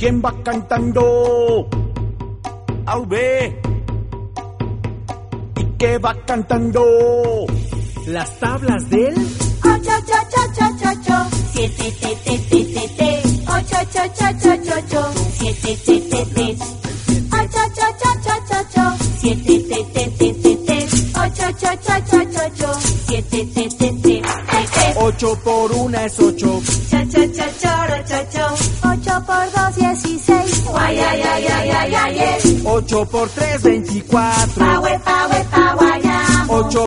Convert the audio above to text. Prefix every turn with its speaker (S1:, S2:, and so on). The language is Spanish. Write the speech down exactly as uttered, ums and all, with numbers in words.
S1: ¿Quién va cantando? Au ve. ¿Y qué va cantando?
S2: Las tablas del
S3: ocho, ocho, ocho, ocho, ocho, siete, te, te, te, te, te, ocho, ocho, ocho, ocho, ocho, siete, te, te, te, ocho, ocho, ocho, ocho, ocho, siete, te, te, te, te, te, ocho, ocho, ocho, ocho, ocho, siete, te, te, te, te, te.
S1: Ocho por una es ocho.
S3: Cha, cha, cha, choro, cho, cho. Ocho por dos, dieciséis. Guay, ay, ay, ay, ay, ay, ay.
S1: Ocho por tres, veinticuatro.
S3: Pa, we, pa, we, pa, guayamo.
S1: Ocho